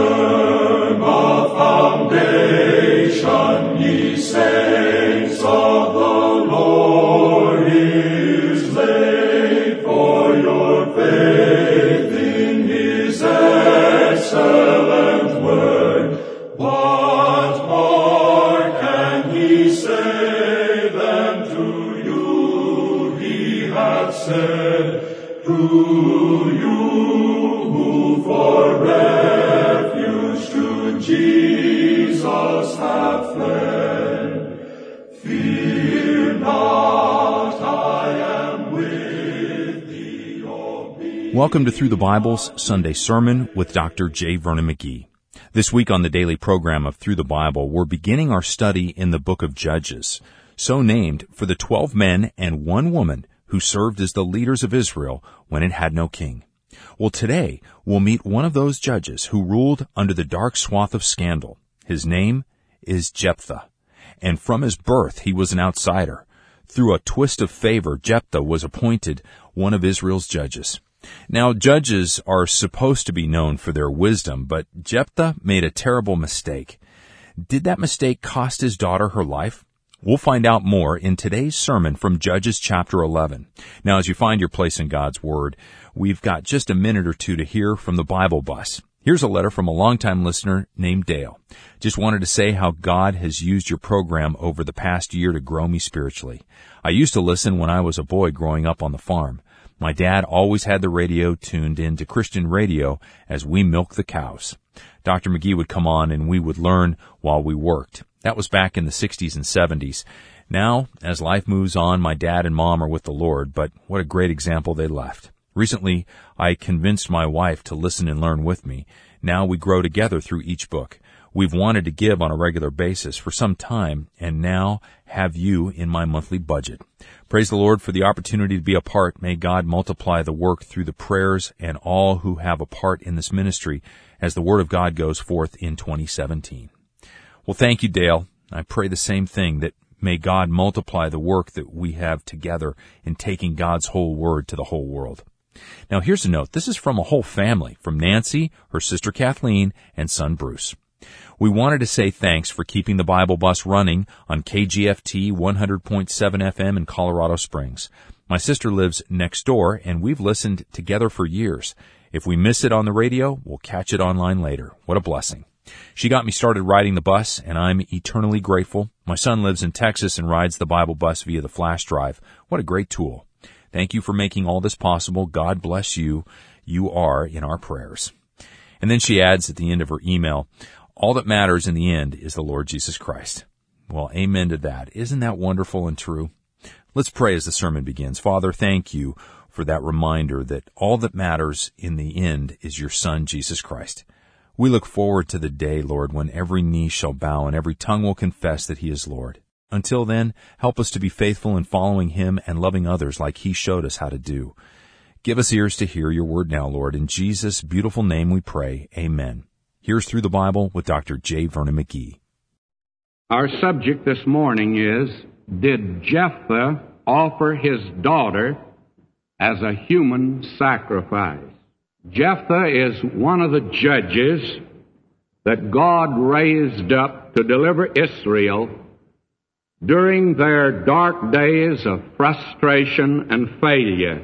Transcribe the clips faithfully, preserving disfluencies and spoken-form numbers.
firm a foundation, ye saints of the Lord is laid, for your faith in his excellent word. What more can he say than to you he hath said? To you who for refuge to Jesus have fled, fear not, I am with thee, O be. Welcome to Through the Bible's Sunday Sermon with Doctor J. Vernon McGee. This week on the daily program of Through the Bible, we're beginning our study in the book of Judges, so named for the twelve men and one woman who served as the leaders of Israel when it had no king. Well, today we'll meet one of those judges who ruled under the dark swath of scandal. His name is Jephthah, and from his birth he was an outsider. Through a twist of favor, Jephthah was appointed one of Israel's judges. Now, judges are supposed to be known for their wisdom, but Jephthah made a terrible mistake. Did that mistake cost his daughter her life? We'll find out more in today's sermon from Judges chapter eleven. Now, as you find your place in God's Word, we've got just a minute or two to hear from the Bible Bus. Here's a letter from a longtime listener named Dale. Just wanted to say how God has used your program over the past year to grow me spiritually. I used to listen when I was a boy growing up on the farm. My dad always had the radio tuned in to Christian radio as we milked the cows. Doctor McGee would come on and we would learn while we worked. That was back in the sixties and seventies. Now, as life moves on, my dad and mom are with the Lord, but what a great example they left. Recently, I convinced my wife to listen and learn with me. Now we grow together through each book. We've wanted to give on a regular basis for some time, and now have you in my monthly budget. Praise the Lord for the opportunity to be a part. May God multiply the work through the prayers and all who have a part in this ministry as the Word of God goes forth in twenty seventeen. Well, thank you, Dale. I pray the same thing, that may God multiply the work that we have together in taking God's whole Word to the whole world. Now, here's a note. This is from a whole family, from Nancy, her sister Kathleen, and son Bruce. We wanted to say thanks for keeping the Bible Bus running on K G F T one hundred point seven F M in Colorado Springs. My sister lives next door, and we've listened together for years. If we miss it on the radio, we'll catch it online later. What a blessing. She got me started riding the bus, and I'm eternally grateful. My son lives in Texas and rides the Bible Bus via the flash drive. What a great tool. Thank you for making all this possible. God bless you. You are in our prayers. And then she adds at the end of her email, all that matters in the end is the Lord Jesus Christ. Well, amen to that. Isn't that wonderful and true? Let's pray as the sermon begins. Father, thank you for that reminder that all that matters in the end is your Son, Jesus Christ. We look forward to the day, Lord, when every knee shall bow and every tongue will confess that he is Lord. Until then, help us to be faithful in following him and loving others like he showed us how to do. Give us ears to hear your word now, Lord. In Jesus' beautiful name we pray. Amen. Here's Through the Bible with Doctor J. Vernon McGee. Our subject this morning is, did Jephthah offer his daughter as a human sacrifice? Jephthah is one of the judges that God raised up to deliver Israel during their dark days of frustration and failure.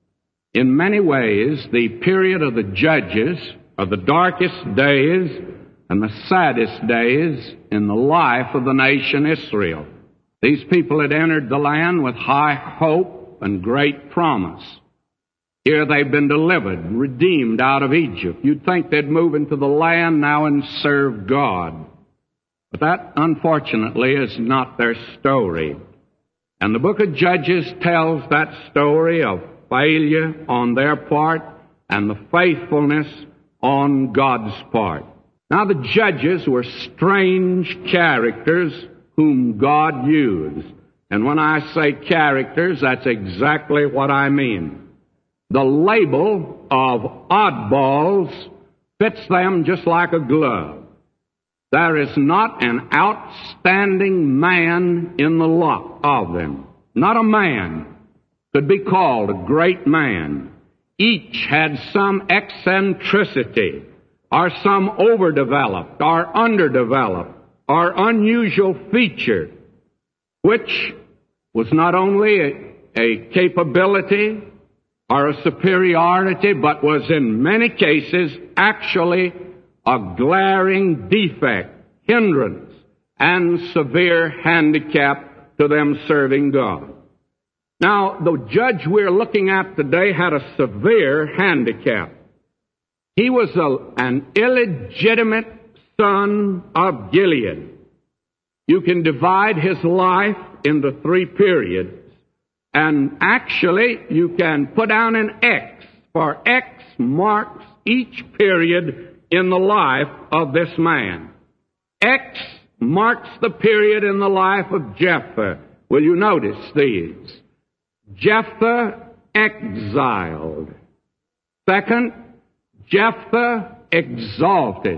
In many ways, the period of the judges are the darkest days and the saddest days in the life of the nation Israel. These people had entered the land with high hope and great promise. Here they've been delivered, redeemed out of Egypt. You'd think they'd move into the land now and serve God. But that, unfortunately, is not their story. And the book of Judges tells that story of failure on their part and the faithfulness on God's part. Now, the judges were strange characters whom God used. And when I say characters, that's exactly what I mean. The label of oddballs fits them just like a glove. There is not an outstanding man in the lot of them. Not a man could be called a great man. Each had some eccentricity or some overdeveloped or underdeveloped or unusual feature, which was not only a, a capability or a superiority, but was in many cases actually a glaring defect, hindrance, and severe handicap to them serving God. Now, the judge we're looking at today had a severe handicap. He was a, an illegitimate son of Gilead. You can divide his life into three periods, and actually you can put down an X, for X marks each period in the life of this man. X marks the period in the life of Jephthah. Will you notice these? Jephthah exiled. Second, Jephthah exalted.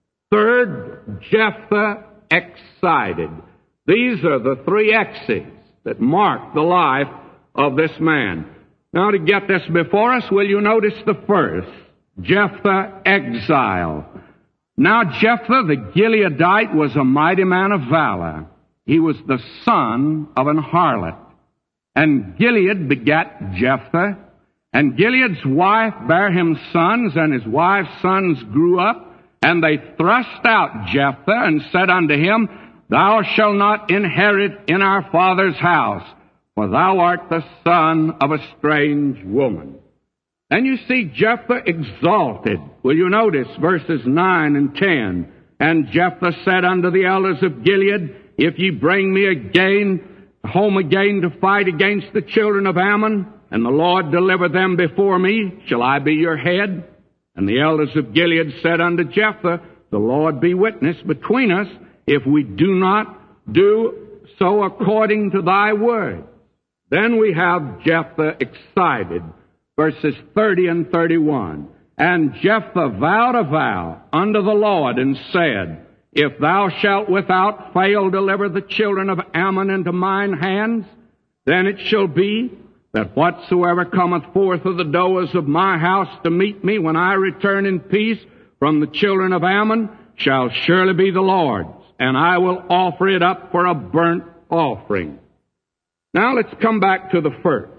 Third, Jephthah excited. These are the three X's that mark the life of this man. Now, to get this before us, will you notice the first? Jephthah exile. Now, Jephthah the Gileadite was a mighty man of valor. He was the son of an harlot. And Gilead begat Jephthah, and Gilead's wife bare him sons, and his wife's sons grew up, and they thrust out Jephthah, and said unto him, Thou shalt not inherit in our father's house, for thou art the son of a strange woman. And you see Jephthah exalted. Will you notice verses nine and ten? And Jephthah said unto the elders of Gilead, If ye bring me again, home again to fight against the children of Ammon, and the Lord deliver them before me, shall I be your head? And the elders of Gilead said unto Jephthah, The Lord be witness between us, if we do not do so according to thy word. Then we have Jephthah excited, verses thirty and thirty-one. And Jephthah vowed a vow unto the Lord, and said, If thou shalt without fail deliver the children of Ammon into mine hands, then it shall be that whatsoever cometh forth of the doors of my house to meet me when I return in peace from the children of Ammon shall surely be the Lord's, and I will offer it up for a burnt offering. Now let's come back to the first.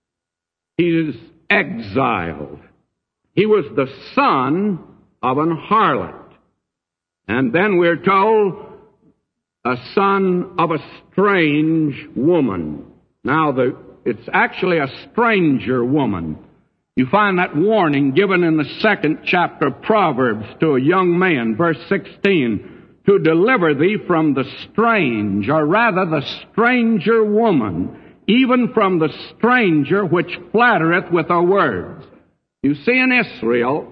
He is exiled. He was the son of an harlot. And then we're told, a son of a strange woman. Now, the, it's actually a stranger woman. You find that warning given in the second chapter of Proverbs to a young man, verse sixteen, to deliver thee from the strange, or rather the stranger woman, even from the stranger which flattereth with her words. You see, in Israel,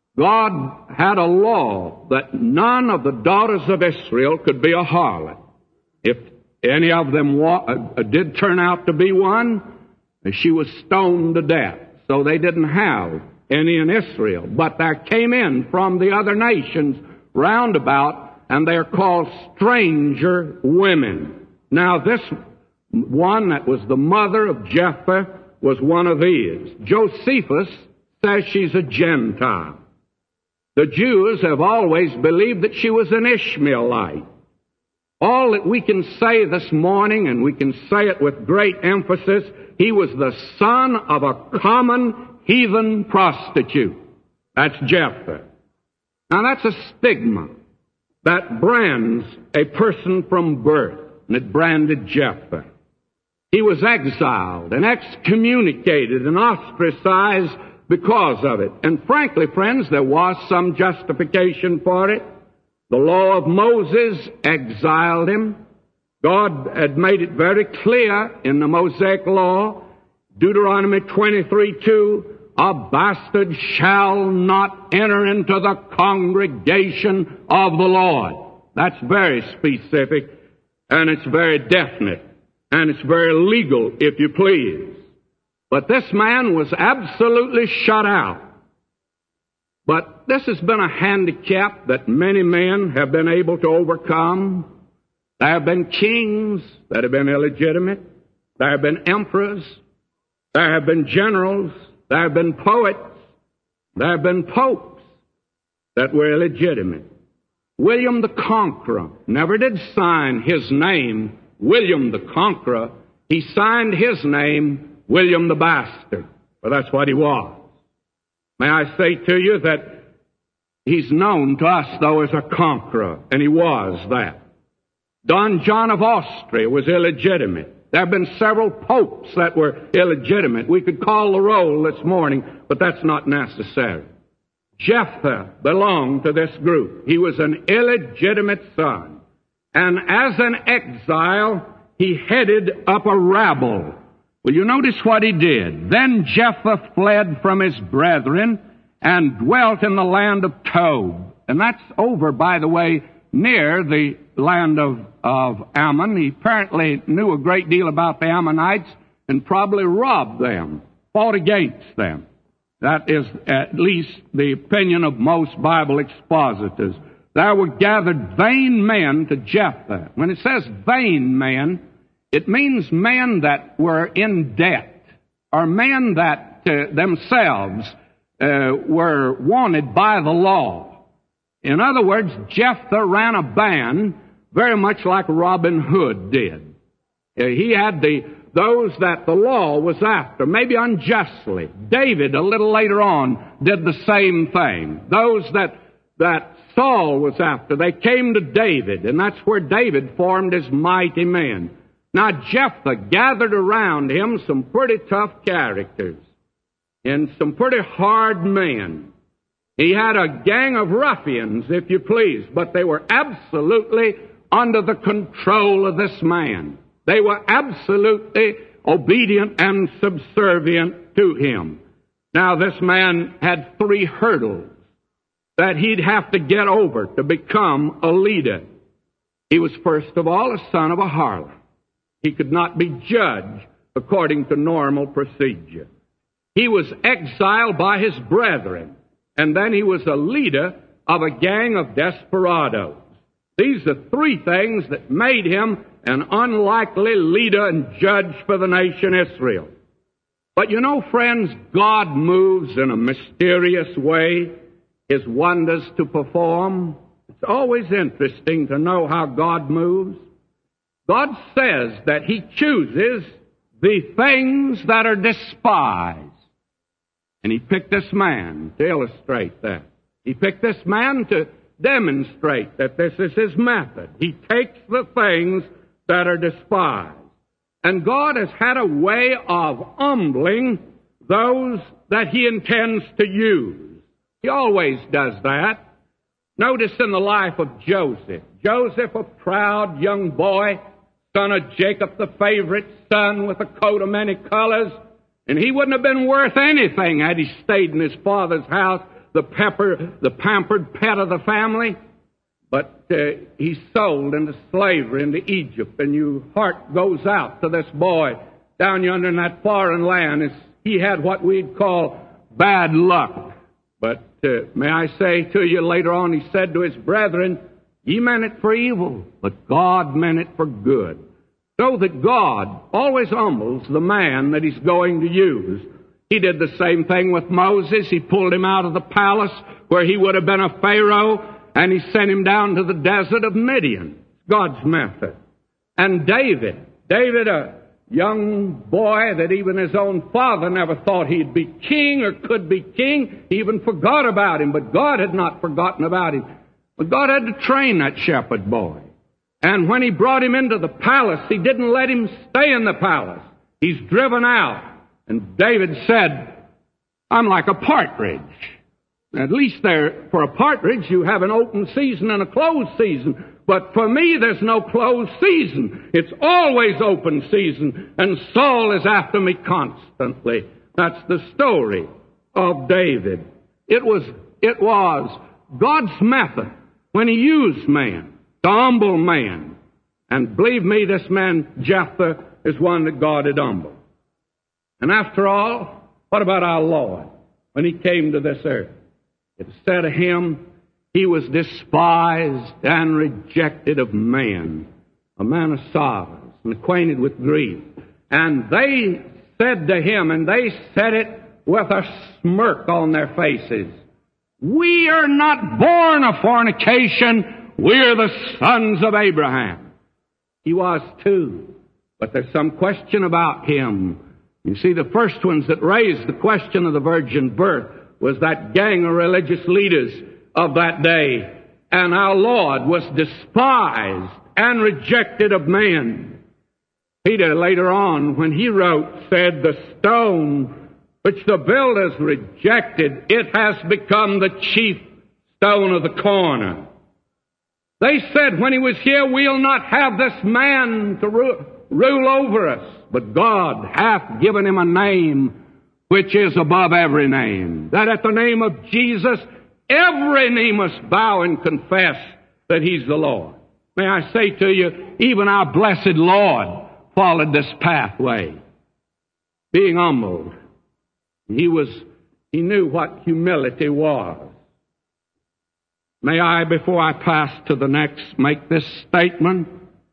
God had a law that none of the daughters of Israel could be a harlot. If any of them wa- uh, did turn out to be one, she was stoned to death. So they didn't have any in Israel. But there came in from the other nations round about, and they're called stranger women. Now this one that was the mother of Jephthah was one of these. Josephus says she's a Gentile. The Jews have always believed that she was an Ishmaelite. All that we can say this morning, and we can say it with great emphasis, he was the son of a common heathen prostitute. That's Jephthah. Now that's a stigma that brands a person from birth, and it branded Jephthah. He was exiled and excommunicated and ostracized because of it. And frankly, friends, there was some justification for it. The law of Moses exiled him. God had made it very clear in the Mosaic law, Deuteronomy twenty-three two, a bastard shall not enter into the congregation of the Lord. That's very specific, and it's very definite, and it's very legal, if you please. But this man was absolutely shut out. But this has been a handicap that many men have been able to overcome. There have been kings that have been illegitimate. There have been emperors. There have been generals. There have been poets. There have been popes. that were illegitimate. William the Conqueror never did sign his name William the Conqueror. He signed his name William the Bastard, for that's what he was. May I say to you that he's known to us, though, as a conqueror, and he was that. Don John of Austria was illegitimate. There have been several popes that were illegitimate. We could call the roll this morning, but that's not necessary. Jephthah belonged to this group. He was an illegitimate son. And as an exile, he headed up a rabble. Well, you notice what he did. Then Jephthah fled from his brethren and dwelt in the land of Tob. And that's over, by the way, near the land of, of Ammon. He apparently knew a great deal about the Ammonites and probably robbed them, fought against them. That is at least the opinion of most Bible expositors. There were gathered vain men to Jephthah. When it says vain men, it means men that were in debt, or men that uh, themselves uh, were wanted by the law. In other words, Jephthah ran a band very much like Robin Hood did. Uh, he had the those that the law was after, maybe unjustly. David, a little later on, did the same thing. Those that that Saul was after, they came to David, and that's where David formed his mighty men. Now, Jephthah gathered around him some pretty tough characters and some pretty hard men. He had a gang of ruffians, if you please, but they were absolutely under the control of this man. They were absolutely obedient and subservient to him. Now, this man had three hurdles that he'd have to get over to become a leader. He was, first of all, a son of a harlot. He could not be judged according to normal procedure. He was exiled by his brethren, and then he was a leader of a gang of desperados. These are three things that made him an unlikely leader and judge for the nation Israel. But you know, friends, God moves in a mysterious way, His wonders to perform. It's always interesting to know how God moves. God says that He chooses the things that are despised. And He picked this man to illustrate that. He picked this man to demonstrate that this is His method. He takes the things that are despised. And God has had a way of humbling those that He intends to use. He always does that. Notice in the life of Joseph. Joseph, a proud young boy, son of Jacob, the favorite son with a coat of many colors, and he wouldn't have been worth anything had he stayed in his father's house, the pepper, the pampered pet of the family. But uh, he's sold into slavery into Egypt, and your heart goes out to this boy down yonder in that foreign land. It's, he had what we'd call bad luck. But uh, may I say to you, later on he said to his brethren, ye meant it for evil, but God meant it for good. So that God always humbles the man that He's going to use. He did the same thing with Moses. He pulled him out of the palace where he would have been a Pharaoh, and He sent him down to the desert of Midian. God's method. And David, David, a young boy that even his own father never thought he'd be king or could be king. He even forgot about him, but God had not forgotten about him. But God had to train that shepherd boy. And when He brought him into the palace, He didn't let him stay in the palace. He's driven out. And David said, I'm like a partridge. At least there, for a partridge, you have an open season and a closed season. But for me, there's no closed season. It's always open season. And Saul is after me constantly. That's the story of David. It was, it was God's method when He used man, to humble man. And believe me, this man, Jephthah, is one that God had humbled. And after all, what about our Lord when He came to this earth? It said of Him, He was despised and rejected of men, a man of sorrows and acquainted with grief. And they said to Him, and they said it with a smirk on their faces, We are not born of fornication. We're the sons of Abraham. He was too. But there's some question about him. You see, the first ones that raised the question of the virgin birth was that gang of religious leaders of that day. And our Lord was despised and rejected of men. Peter later on, when he wrote, said, the stone which the builders rejected, it has become the chief stone of the corner. They said when he was here, we'll not have this man to ru- rule over us. But God hath given him a name which is above every name, that at the name of Jesus every knee must bow and confess that he's the Lord. May I say to you, even our blessed Lord followed this pathway, being humbled. He was, he knew what humility was. May I, before I pass to the next, make this statement?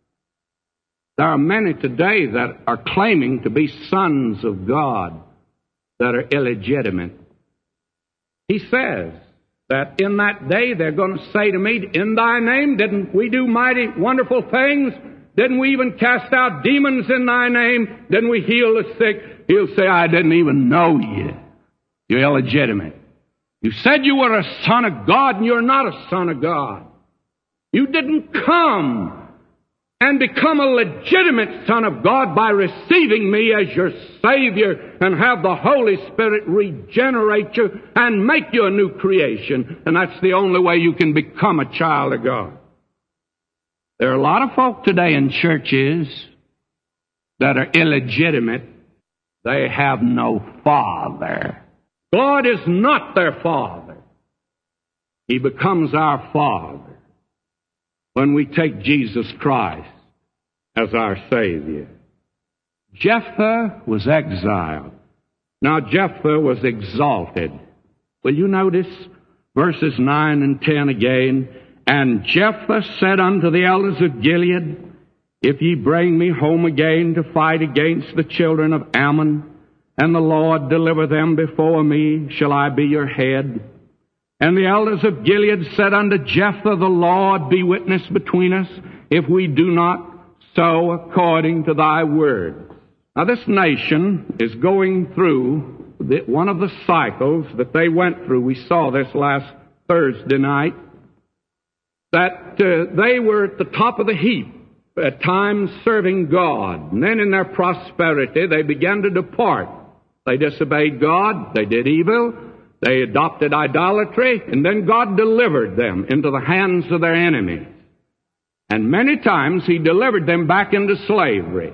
There are many today that are claiming to be sons of God that are illegitimate. He says that in that day they're going to say to me, in thy name didn't we do mighty, wonderful things? Didn't we even cast out demons in thy name? Didn't we heal the sick? He'll say, I didn't even know you. You're illegitimate. You said you were a son of God, and you're not a son of God. You didn't come and become a legitimate son of God by receiving me as your Savior and have the Holy Spirit regenerate you and make you a new creation. And that's the only way you can become a child of God. There are a lot of folk today in churches that are illegitimate. They have no father. God is not their father. He becomes our Father when we take Jesus Christ as our Savior. Jephthah was exiled. Now Jephthah was exalted. Will you notice verses nine and ten again? And Jephthah said unto the elders of Gilead, if ye bring me home again to fight against the children of Ammon, and the Lord deliver them before me, shall I be your head? And the elders of Gilead said unto Jephthah, the Lord be witness between us, if we do not so according to thy word. Now this nation is going through the, one of the cycles that they went through. We saw this last Thursday night, that uh, they were at the top of the heap, at times serving God. And then in their prosperity, they began to depart. They disobeyed God, they did evil, they adopted idolatry, and then God delivered them into the hands of their enemies. And many times He delivered them back into slavery.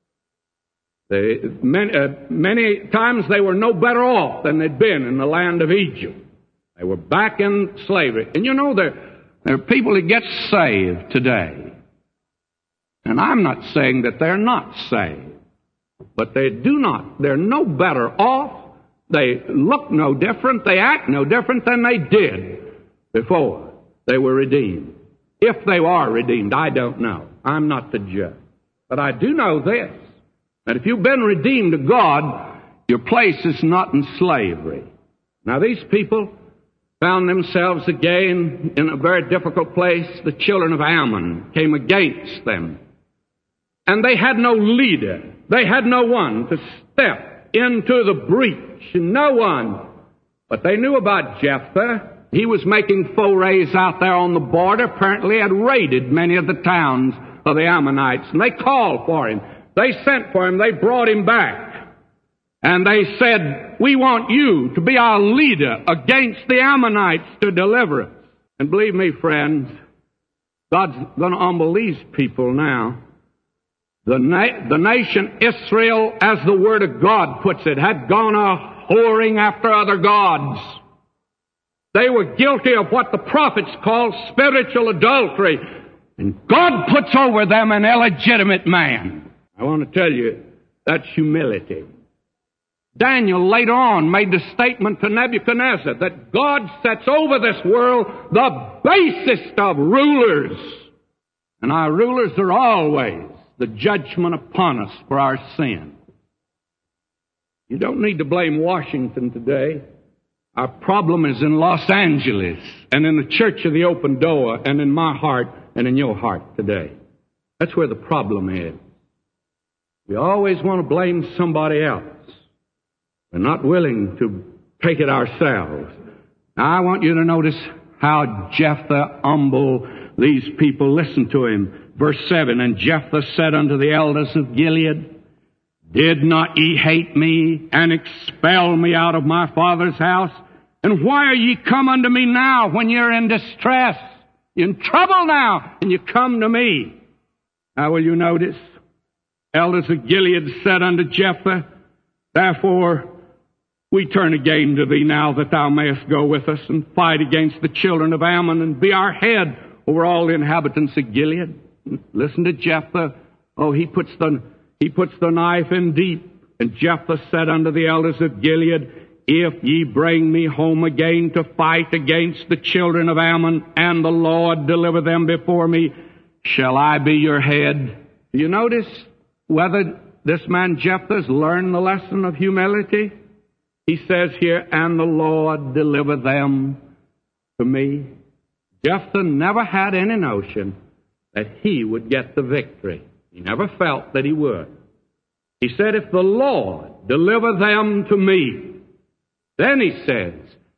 They, many, uh, many times they were no better off than they'd been in the land of Egypt. They were back in slavery. And you know, there, there are people that get saved today. And I'm not saying that they're not saved. But they do not, they're no better off, they look no different, they act no different than they did before they were redeemed. If they are redeemed, I don't know. I'm not the judge. But I do know this, that if you've been redeemed to God, your place is not in slavery. Now these people found themselves again in a very difficult place. The children of Ammon came against them. And they had no leader. They had no one to step into the breach. No one. But they knew about Jephthah. He was making forays out there on the border. Apparently had raided many of the towns of the Ammonites. And they called for him. They sent for him. They brought him back. And they said, we want you to be our leader against the Ammonites to deliver us. And believe me, friends, God's going to humble these people now. The, na- the nation Israel, as the Word of God puts it, had gone a whoring after other gods. They were guilty of what the prophets call spiritual adultery. And God puts over them an illegitimate man. I want to tell you, that's humility. Daniel later on made the statement to Nebuchadnezzar that God sets over this world the basest of rulers. And our rulers are always the judgment upon us for our sin. You don't need to blame Washington today. Our problem is in Los Angeles and in the Church of the Open Door and in my heart and in your heart today. That's where the problem is. We always want to blame somebody else. We're not willing to take it ourselves. Now, I want you to notice how Jephthah humbled these people. Listen to him. Verse seven, and Jephthah said unto the elders of Gilead, did not ye hate me and expel me out of my father's house? And why are ye come unto me now when you're in distress? You're in trouble now, and you come to me. Now will you notice? Elders of Gilead said unto Jephthah, therefore we turn again to thee now that thou mayest go with us and fight against the children of Ammon and be our head over all the inhabitants of Gilead. Listen to Jephthah. Oh, he puts the, he puts the knife in deep. And Jephthah said unto the elders of Gilead, if ye bring me home again to fight against the children of Ammon, and the Lord deliver them before me, shall I be your head? Do you notice whether this man Jephthah has learned the lesson of humility? He says here, and the Lord deliver them to me. Jephthah never had any notion that he would get the victory. He never felt that he would. He said, if the Lord deliver them to me, then he says,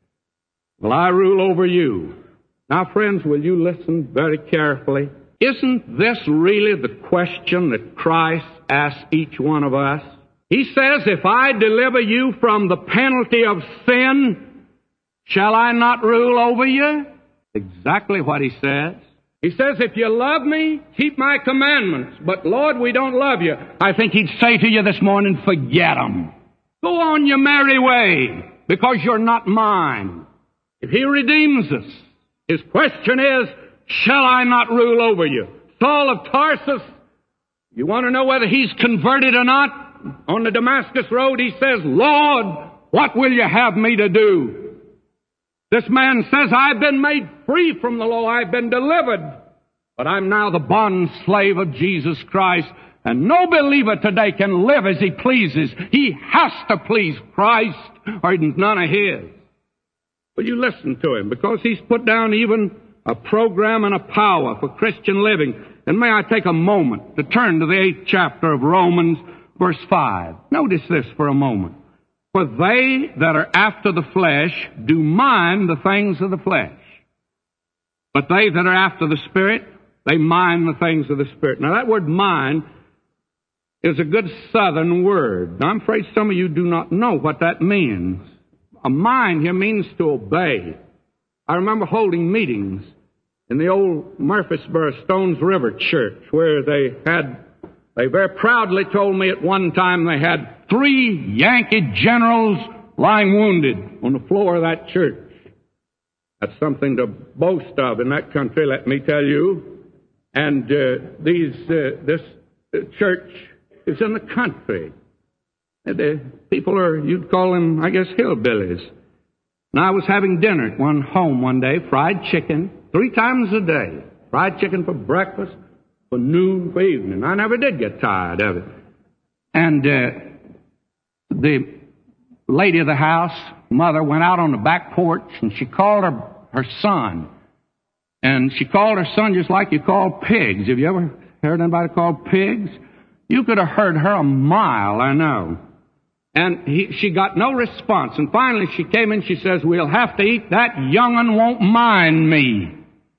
will I rule over you? Now, friends, will you listen very carefully? Isn't this really the question that Christ asks each one of us? He says, if I deliver you from the penalty of sin, shall I not rule over you? Exactly what he says. He says, if you love me, keep my commandments. But Lord, we don't love you. I think he'd say to you this morning, forget them. Go on your merry way, because you're not mine. If he redeems us, his question is, shall I not rule over you? Saul of Tarsus, you want to know whether he's converted or not? On the Damascus road, he says, Lord, what will you have me to do? This man says, I've been made free from the law. I've been delivered. But I'm now the bond slave of Jesus Christ. And no believer today can live as he pleases. He has to please Christ, or he's none of his. Will you listen to him? Because he's put down even a program and a power for Christian living. And may I take a moment to turn to the eighth chapter of Romans, verse five. Notice this for a moment. For they that are after the flesh do mind the things of the flesh. But they that are after the Spirit, they mind the things of the Spirit. Now that word mind is a good southern word. Now I'm afraid some of you do not know what that means. A mind here means to obey. I remember holding meetings in the old Murfreesboro Stones River Church where they had, they very proudly told me at one time they had three Yankee generals lying wounded on the floor of that church. That's something to boast of in that country, let me tell you. And uh, these, uh, this uh, church is in the country. And the people are, you'd call them, I guess, hillbillies. And I was having dinner at one home one day, fried chicken, three times a day. Fried chicken for breakfast, for noon, for evening. I never did get tired of it. And uh, the lady of the house, mother, went out on the back porch and she called her, her son. And she called her son just like you call pigs. Have you ever heard anybody call pigs? You could have heard her a mile, I know. And he, she got no response. And finally she came in, she says, we'll have to eat. That young'un won't mind me.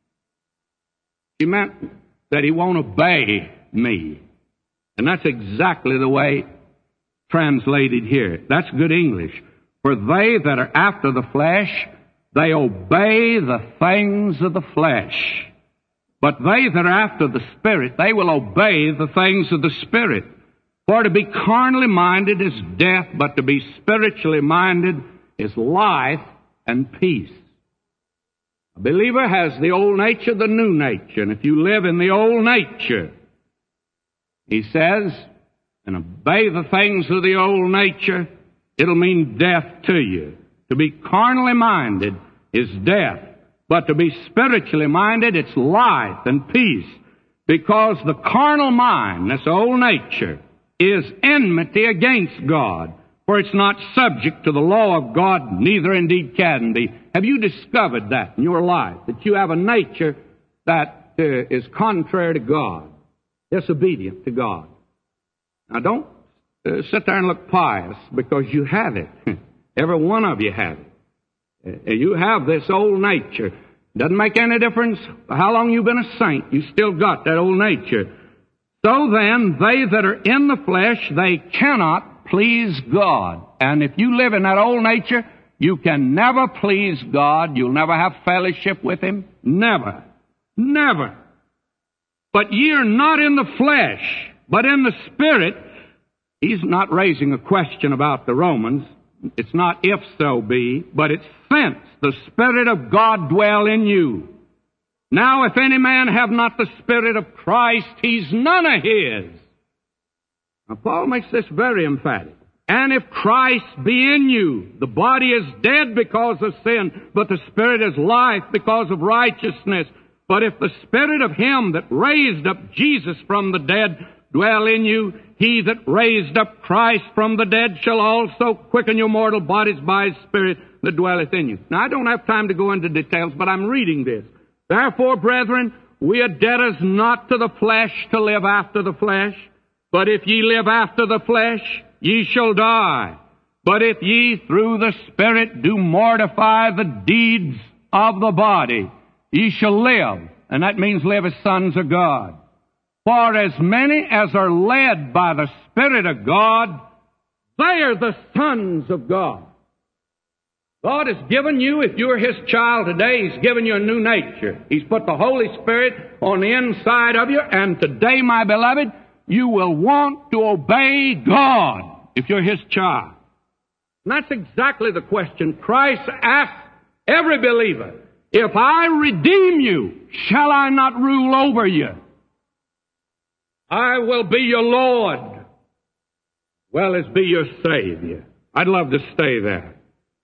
She meant that he won't obey me. And that's exactly the way translated here. That's good English. For they that are after the flesh, they obey the things of the flesh. But they that are after the Spirit, they will obey the things of the Spirit. For to be carnally minded is death, but to be spiritually minded is life and peace. A believer has the old nature, the new nature. And if you live in the old nature, he says, and obey the things of the old nature, it'll mean death to you. To be carnally minded is death. But to be spiritually minded, it's life and peace. Because the carnal mind, this old nature, is enmity against God. For it's not subject to the law of God, neither indeed can be. Have you discovered that in your life, that you have a nature that uh, is contrary to God, disobedient to God? Now don't uh, sit there and look pious, because you have it. Every one of you have it. Uh, you have this old nature. Doesn't make any difference how long you've been a saint. You still got that old nature. So then, they that are in the flesh, they cannot please God. And if you live in that old nature, you can never please God. You'll never have fellowship with Him. Never. Never. But ye are not in the flesh, but in the Spirit. He's not raising a question about the Romans. It's not if so be, but it's since the Spirit of God dwell in you. Now, if any man have not the Spirit of Christ, he's none of His. Now, Paul makes this very emphatic. And if Christ be in you, the body is dead because of sin, but the Spirit is life because of righteousness. But if the Spirit of Him that raised up Jesus from the dead dwell in you, He that raised up Christ from the dead shall also quicken your mortal bodies by His Spirit that dwelleth in you. Now, I don't have time to go into details, but I'm reading this. Therefore, brethren, we are debtors not to the flesh to live after the flesh. But if ye live after the flesh, ye shall die. But if ye through the Spirit do mortify the deeds of the body, ye shall live. And that means live as sons of God. For as many as are led by the Spirit of God, they are the sons of God. God has given you, if you're His child today, He's given you a new nature. He's put the Holy Spirit on the inside of you, and today, my beloved, you will want to obey God if you're His child. And that's exactly the question Christ asks every believer. If I redeem you, shall I not rule over you? I will be your Lord, well as be your Savior. I'd love to stay there.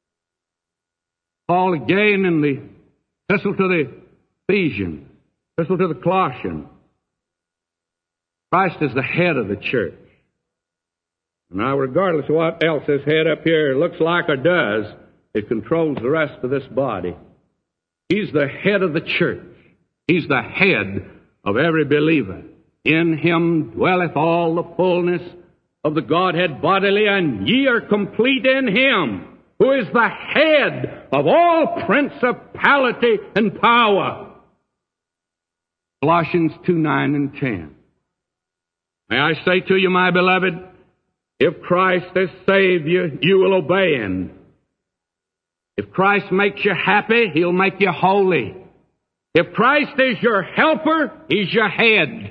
Paul again in the epistle to the Ephesians, epistle to the Colossians. Christ is the head of the church. Now, regardless of what else this head up here looks like or does, it controls the rest of this body. He's the head of the church. He's the head of every believer. In Him dwelleth all the fullness of the Godhead bodily, and ye are complete in Him, who is the head of all principality and power. Colossians two, nine and ten. May I say to you, my beloved, if Christ has saved you, you will obey Him. If Christ makes you happy, He'll make you holy. If Christ is your helper, He's your head.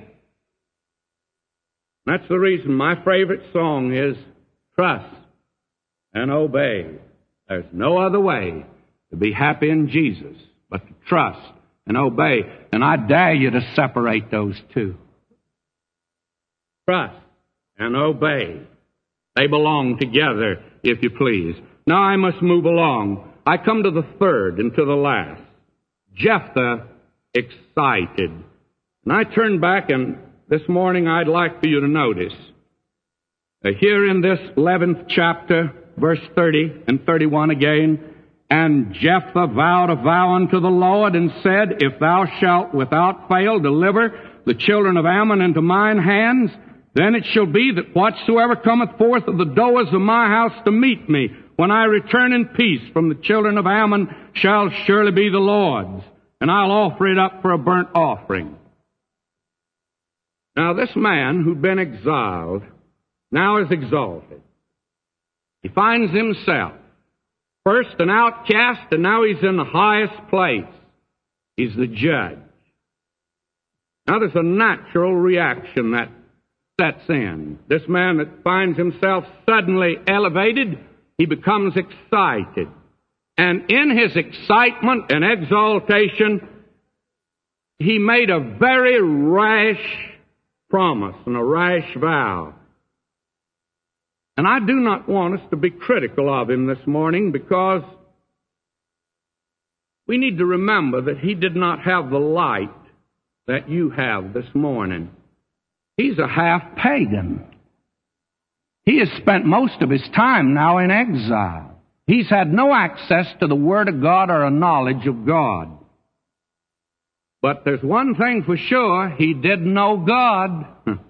That's the reason my favorite song is Trust and Obey. There's no other way to be happy in Jesus but to trust and obey. And I dare you to separate those two. Trust and obey. They belong together, if you please. Now I must move along. I come to the third and to the last. Jephthah excited. And I turn back, and this morning I'd like for you to notice uh, here in this eleventh chapter, verse thirty and thirty-one again, and Jephthah vowed a vow unto the Lord and said, If thou shalt without fail deliver the children of Ammon into mine hands, then it shall be that whatsoever cometh forth of the doors of my house to meet me, when I return in peace from the children of Ammon, shall surely be the Lord's, and I'll offer it up for a burnt offering. Now this man who'd been exiled now is exalted. He finds himself first an outcast, and now he's in the highest place. He's the judge. Now there's a natural reaction that sets in. This man that finds himself suddenly elevated, he becomes excited. And in his excitement and exaltation, he made a very rash promise and a rash vow. And I do not want us to be critical of him this morning, because we need to remember that he did not have the light that you have this morning. He's a half pagan. He has spent most of his time now in exile. He's had no access to the Word of God or a knowledge of God. But there's one thing for sure, he did know God.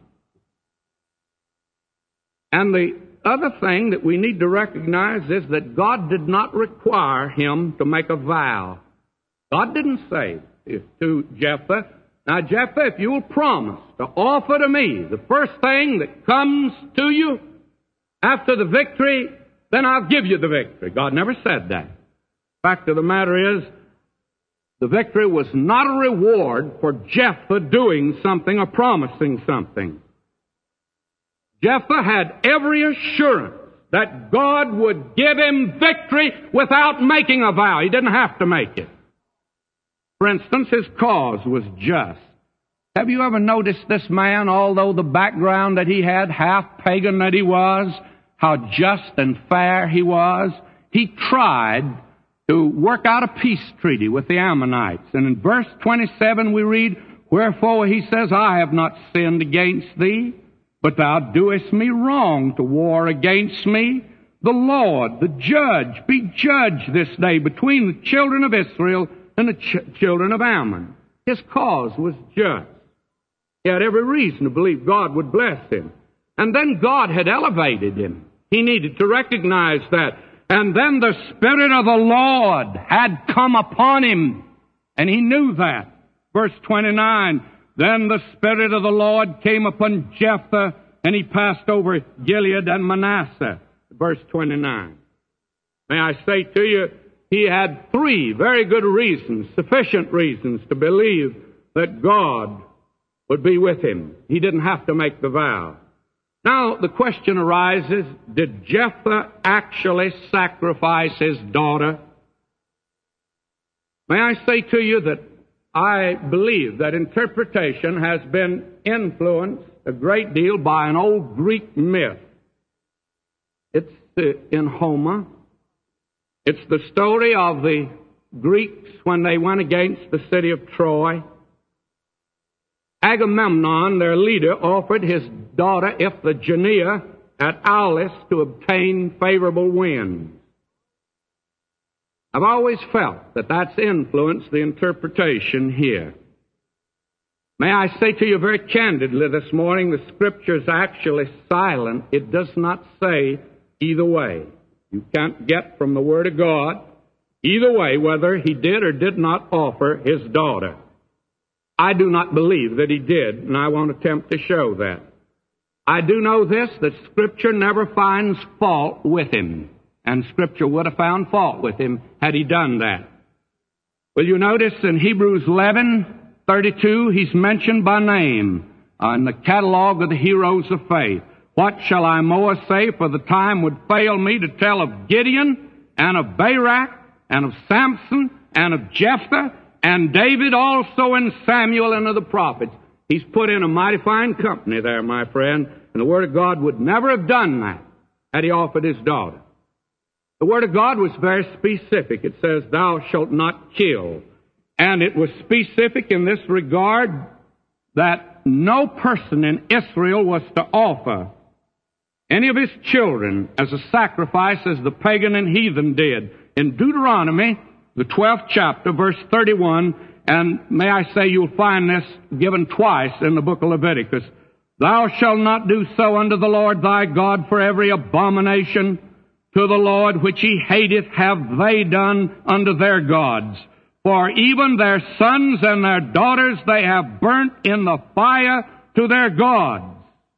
And the other thing that we need to recognize is that God did not require him to make a vow. God didn't say to Jephthah, now Jephthah, if you will promise to offer to me the first thing that comes to you after the victory, then I'll give you the victory. God never said that. Fact of the matter is, the victory was not a reward for Jephthah doing something or promising something. Jephthah had every assurance that God would give him victory without making a vow. He didn't have to make it. For instance, his cause was just. Have you ever noticed this man, although the background that he had, half pagan that he was, how just and fair he was? He tried to work out a peace treaty with the Ammonites. And in verse twenty-seven we read, wherefore he says, I have not sinned against thee, but thou doest me wrong to war against me. The Lord, the judge, be judge this day between the children of Israel and the ch- children of Ammon. His cause was just. He had every reason to believe God would bless him. And then God had elevated him. He needed to recognize that. And then the Spirit of the Lord had come upon him. And he knew that. Verse twenty-nine, then the Spirit of the Lord came upon Jephthah, and he passed over Gilead and Manasseh. Verse twenty-nine. May I say to you, he had three very good reasons, sufficient reasons to believe that God would be with him. He didn't have to make the vow. Now, the question arises, did Jephthah actually sacrifice his daughter? May I say to you that I believe that interpretation has been influenced a great deal by an old Greek myth. It's in Homer. It's the story of the Greeks when they went against the city of Troy. Agamemnon, their leader, offered his daughter Iphigenia at Aulis to obtain favorable winds. I've always felt that that's influenced the interpretation here. May I say to you very candidly this morning, the Scripture is actually silent. It does not say either way. You can't get from the Word of God either way whether he did or did not offer his daughter. I do not believe that he did, and I won't attempt to show that. I do know this, that Scripture never finds fault with him, and Scripture would have found fault with him had he done that. Will you notice in Hebrews eleven thirty-two, he's mentioned by name uh, in the catalog of the heroes of faith. What shall I more say, for the time would fail me to tell of Gideon, and of Barak, and of Samson, and of Jephthah, and David also, and Samuel, and of the prophets. He's put in a mighty fine company there, my friend, and the Word of God would never have done that had he offered his daughter. The Word of God was very specific. It says, thou shalt not kill. And it was specific in this regard that no person in Israel was to offer any of his children as a sacrifice as the pagan and heathen did. In Deuteronomy, the twelfth chapter, verse thirty-one, and may I say you'll find this given twice in the book of Leviticus. Thou shalt not do so unto the Lord thy God, for every abomination to the Lord which he hateth have they done unto their gods. For even their sons and their daughters they have burnt in the fire to their gods.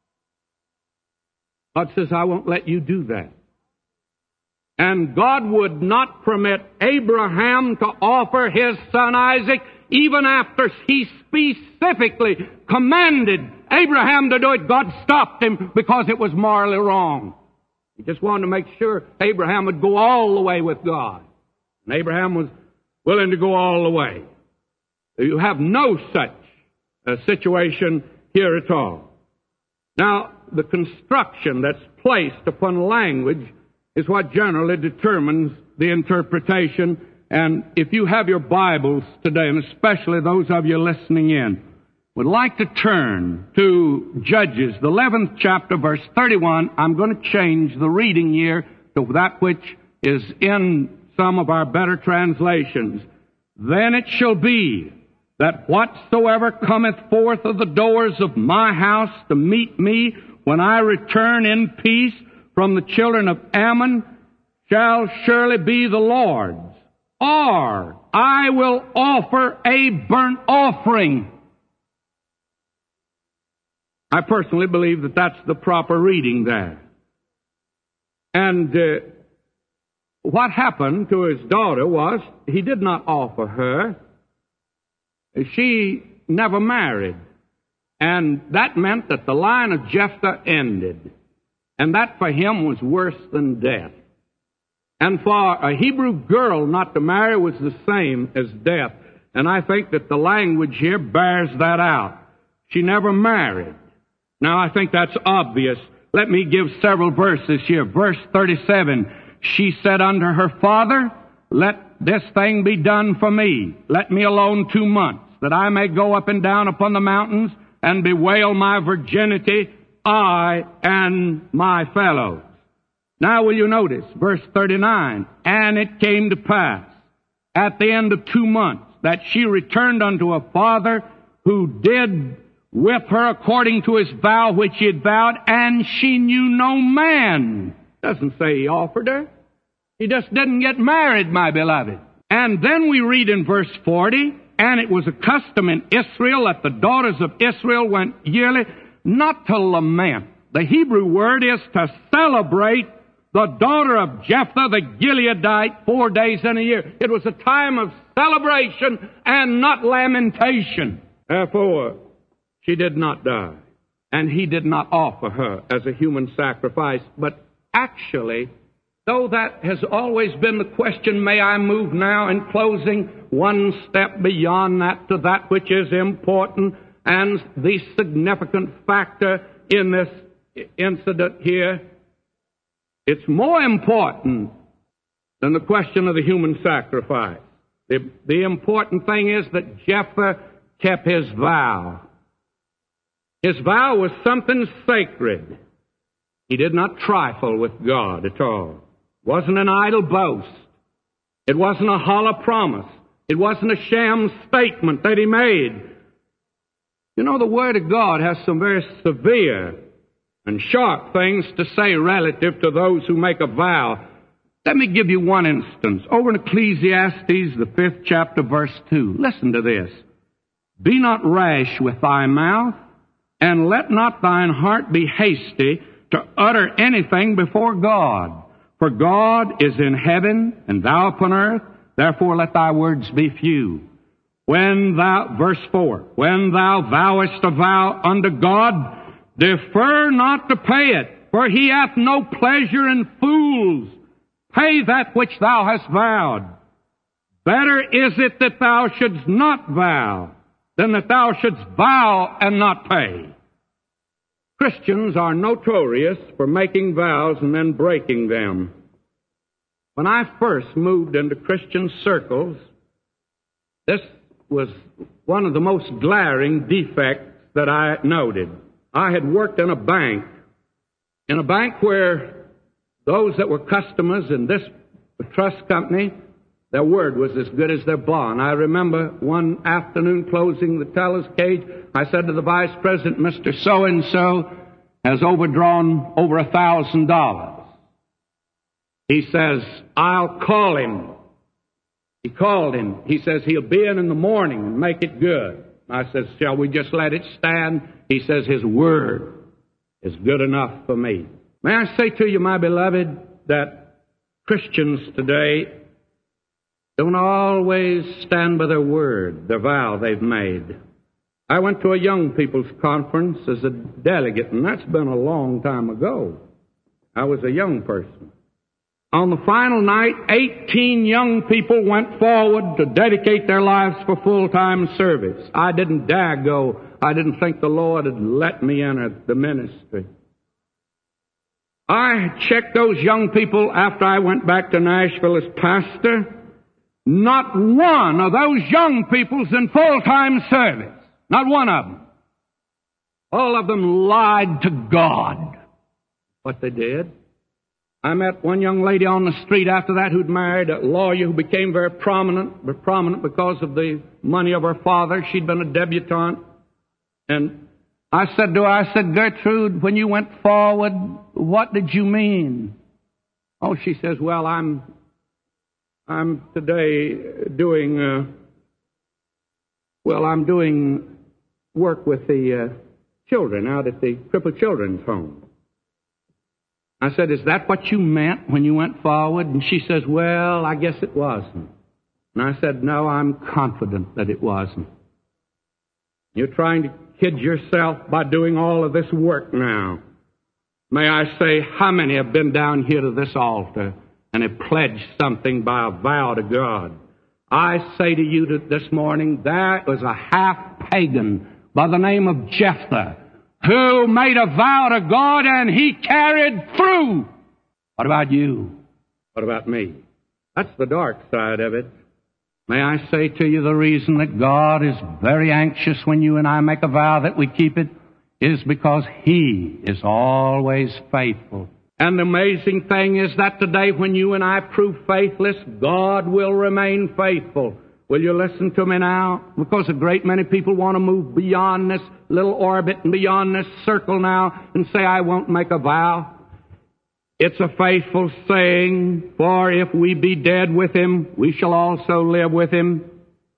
God says, I won't let you do that. And God would not permit Abraham to offer his son Isaac, even after he specifically commanded Abraham to do it. God stopped him because it was morally wrong. He just wanted to make sure Abraham would go all the way with God. And Abraham was willing to go all the way. You have no such uh, situation here at all. Now, the construction that's placed upon language is what generally determines the interpretation. And if you have your Bibles today, and especially those of you listening in, would like to turn to Judges, the eleventh chapter, verse thirty-one. I'm going to change the reading here to that which is in some of our better translations. Then it shall be that whatsoever cometh forth of the doors of my house to meet me when I return in peace from the children of Ammon shall surely be the Lord's. Or I will offer a burnt offering. I personally believe that that's the proper reading there. And uh, what happened to his daughter was he did not offer her. She never married. And that meant that the line of Jephthah ended. And that for him was worse than death. And for a Hebrew girl not to marry was the same as death. And I think that the language here bears that out. She never married. Now, I think that's obvious. Let me give several verses here. Verse thirty-seven, she said unto her father, let this thing be done for me. Let me alone two months, that I may go up and down upon the mountains and bewail my virginity, I and my fellows. Now will you notice, verse thirty-nine, and it came to pass at the end of two months that she returned unto her father, who did with her according to his vow which he had vowed, and she knew no man. Doesn't say he offered her. He just didn't get married, my beloved. And then we read in verse forty, and it was a custom in Israel that the daughters of Israel went yearly, not to lament. The Hebrew word is to celebrate the daughter of Jephthah the Gileadite four days in a year. It was a time of celebration and not lamentation. Therefore, she did not die, and he did not offer her as a human sacrifice. But actually, though that has always been the question, may I move now in closing one step beyond that to that which is important and the significant factor in this incident here. It's more important than the question of the human sacrifice. The, the important thing is that Jephthah kept his vow. His vow was something sacred. He did not trifle with God at all. It wasn't an idle boast. It wasn't a hollow promise. It wasn't a sham statement that he made. You know, the Word of God has some very severe and sharp things to say relative to those who make a vow. Let me give you one instance. Over in Ecclesiastes, the fifth chapter, verse two. Listen to this. Be not rash with thy mouth, and let not thine heart be hasty to utter anything before God. For God is in heaven, and thou upon earth, therefore let thy words be few. When thou, verse four, when thou vowest a vow unto God, defer not to pay it, for he hath no pleasure in fools. Pay that which thou hast vowed. Better is it that thou shouldst not vow than that thou shouldst vow and not pay. Christians are notorious for making vows and then breaking them. When I first moved into Christian circles, this was one of the most glaring defects that I noted. I had worked in a bank, in a bank where those that were customers in this trust company, their word was as good as their bond. I remember one afternoon closing the teller's cage, I said to the vice president, Mister So-and-so has overdrawn over a thousand dollars. He says, I'll call him. He called him. He says, he'll be in in the morning and make it good. I says, shall we just let it stand? He says, his word is good enough for me. May I say to you, my beloved, that Christians today don't always stand by their word, their vow they've made. I went to a young people's conference as a delegate, and that's been a long time ago. I was a young person. On the final night, eighteen young people went forward to dedicate their lives for full-time service. I didn't dare go. I didn't think the Lord had let me enter the ministry. I checked those young people after I went back to Nashville as pastor. Not one of those young people's in full-time service. Not one of them. All of them lied to God. What they did. I met one young lady on the street after that who'd married a lawyer who became very prominent, very prominent because of the money of her father. She'd been a debutante. And I said to her, I said, Gertrude, when you went forward, what did you mean? Oh, she says, well, I'm, I'm today doing, uh, well, I'm doing work with the uh, children out at the crippled children's home. I said, is that what you meant when you went forward? And she says, well, I guess it wasn't. And I said, no, I'm confident that it wasn't. You're trying to kid yourself by doing all of this work now. May I say, how many have been down here to this altar and have pledged something by a vow to God? I say to you that this morning, there was a half-pagan by the name of Jephthah who made a vow to God and he carried through. What about you? What about me? That's the dark side of it. May I say to you the reason that God is very anxious when you and I make a vow that we keep it is because He is always faithful. And the amazing thing is that today when you and I prove faithless, God will remain faithful. Will you listen to me now? Because a great many people want to move beyond this little orbit and beyond this circle now and say, I won't make a vow. It's a faithful saying, for if we be dead with Him, we shall also live with Him.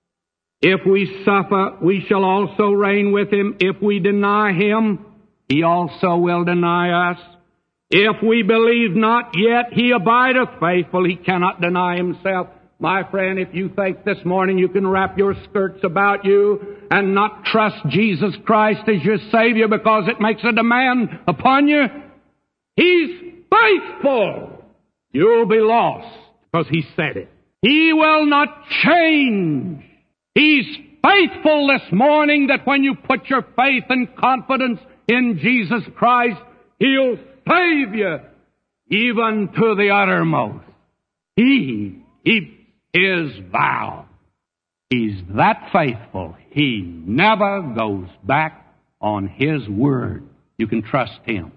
If we suffer, we shall also reign with Him. If we deny Him, He also will deny us. If we believe not yet, He abideth faithful. He cannot deny Himself. My friend, if you think this morning you can wrap your skirts about you and not trust Jesus Christ as your Savior because it makes a demand upon you, He's faithful. You'll be lost because He said it. He will not change. He's faithful this morning that when you put your faith and confidence in Jesus Christ, He'll save you even to the uttermost. He keeps His vow. He's that faithful. He never goes back on His word. You can trust Him.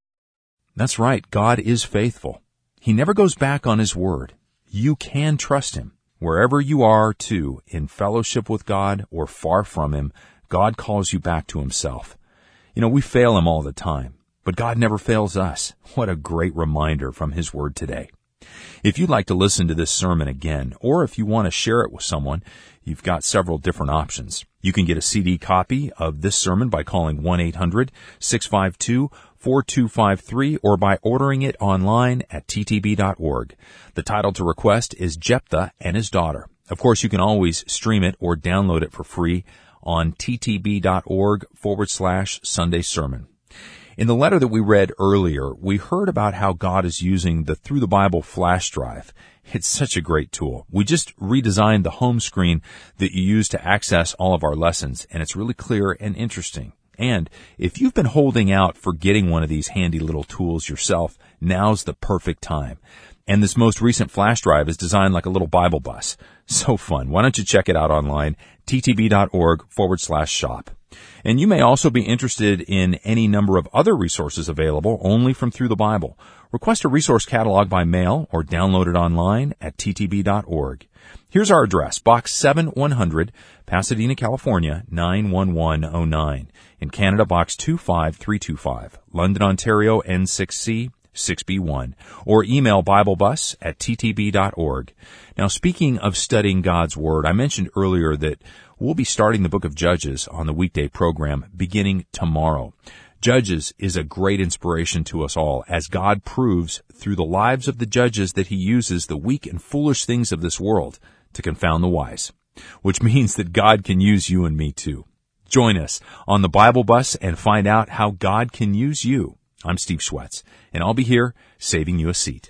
That's right. God is faithful. He never goes back on His word. You can trust Him. Wherever you are, too, in fellowship with God or far from Him, God calls you back to Himself. You know, we fail Him all the time, but God never fails us. What a great reminder from His word today. If you'd like to listen to this sermon again, or if you want to share it with someone, you've got several different options. You can get a C D copy of this sermon by calling one eight hundred six five two four two five three or by ordering it online at t t b dot org. The title to request is Jephthah and His Daughter. Of course, you can always stream it or download it for free on t t b dot org forward slash Sunday Sermon. In the letter that we read earlier, we heard about how God is using the Through the Bible flash drive. It's such a great tool. We just redesigned the home screen that you use to access all of our lessons, and it's really clear and interesting. And if you've been holding out for getting one of these handy little tools yourself, now's the perfect time. And this most recent flash drive is designed like a little Bible bus. So fun. Why don't you check it out online, t t b dot org forward slash shop. And you may also be interested in any number of other resources available only from Through the Bible. Request a resource catalog by mail or download it online at t t b dot org. Here's our address, Box seven one hundred, Pasadena, California, nine one one oh nine. In Canada, Box two five three two five. London, Ontario, N six C six B one. Or email BibleBus at t t b dot org. Now, speaking of studying God's Word, I mentioned earlier that we'll be starting the book of Judges on the weekday program beginning tomorrow. Judges is a great inspiration to us all as God proves through the lives of the judges that He uses the weak and foolish things of this world to confound the wise, which means that God can use you and me too. Join us on the Bible Bus and find out how God can use you. I'm Steve Schwetz, and I'll be here saving you a seat.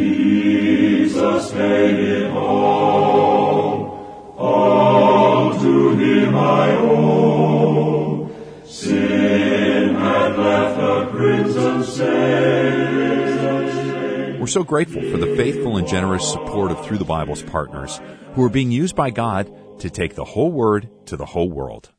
Jesus made it all, all to Him I owe. Sin had left a crimson stain. We're so grateful for the faithful and generous support of Through the Bible's partners who are being used by God to take the whole Word to the whole world.